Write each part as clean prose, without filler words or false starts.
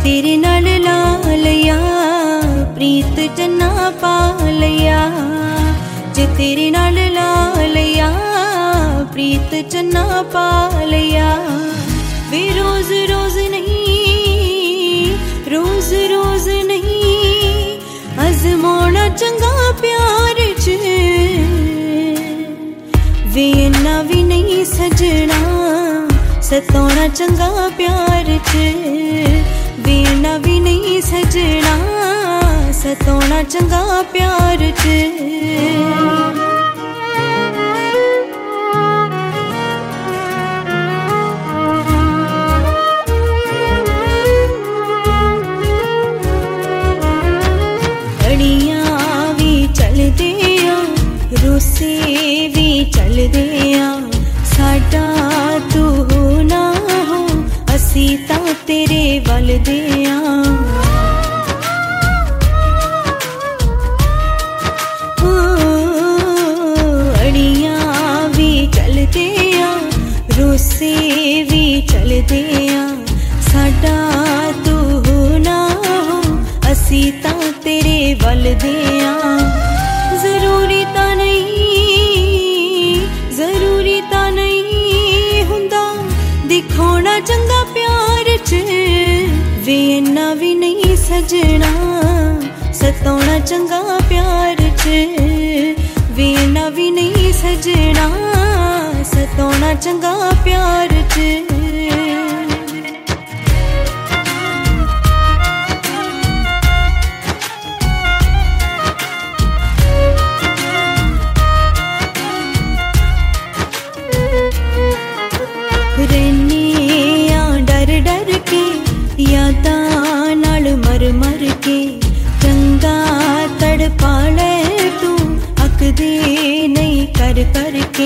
तेरे नाल ला लिया प्रीत चन्ना पा लिया, जे तेरे नाल ला लिया प्रीत चन्ना पा लिया। वे रोज रोज नहीं, रोज रोज नहीं, अजमाना चंगा प्यार च। वे इन्ना भी नहीं सजना, सताना चंगा प्यार च। वे इन्ना भी नहीं सजना, सताना चंगा प्यार च। रूसे भी चलदे आ, साडा तू हो ना हो, असी तां तेरे वल दे आ। अड़ियां भी चलदे आ, रूसे भी चलदे आ, साडा तू हो ना हो, असी तां तेरे वल दे आ। जरूरी ता नहीं, जरूरी ता नहीं हुंदा दिखाना चंगा प्यार च। वे इन्ना भी नहीं सजना, सताना चंगा प्यार च। वे इन्ना भी नहीं सजना, सताना चंगा प्यार च। यादां नाल मर मर के चंगा तड़पा ले तू, अकदे नहीं कर कर के।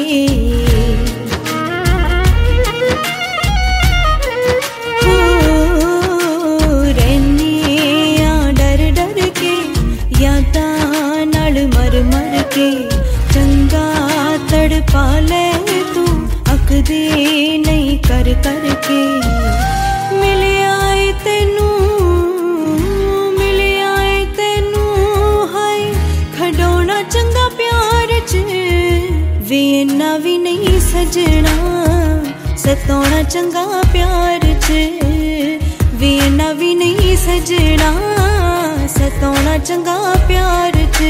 रहने डर डर के, यादां नाल मर मर के चंगा तड़पा ले तू, अकदे नहीं कर कर के। मिले आए तेनू, मिले आए तेनू, हाय खडौना चंगा प्यार च। वे इन्ना भी नहीं सजना, सताना चंगा प्यार च। वे इन्ना भी नहीं सजना, सताना चंगा प्यार च।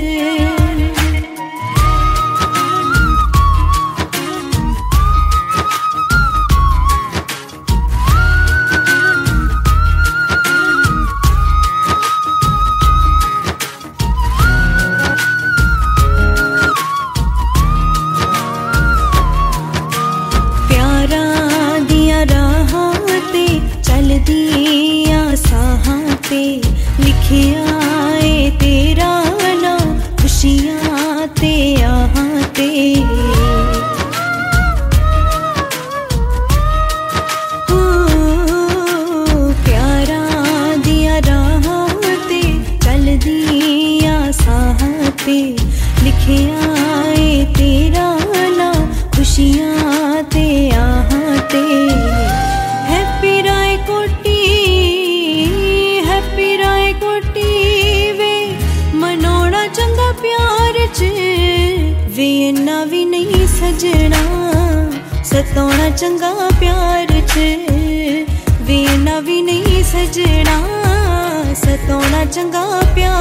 चलदियां साहां ते लिखिया ए तेरा नाम, खुशियां ते आहां ते। प्यारा दिया राहां ते चलदियां साहां ते लिखिया ए तेरा नाम, खुशियां ते आहां ते। हैप्पी राय कोटी, हैप्पी राय कोटी, वे मनाना चंगा प्यार च। वे इन्ना भी नहीं सजना, सताना चंगा प्यार च। वे इन्ना भी नहीं सजना, सताना चंगा प्यार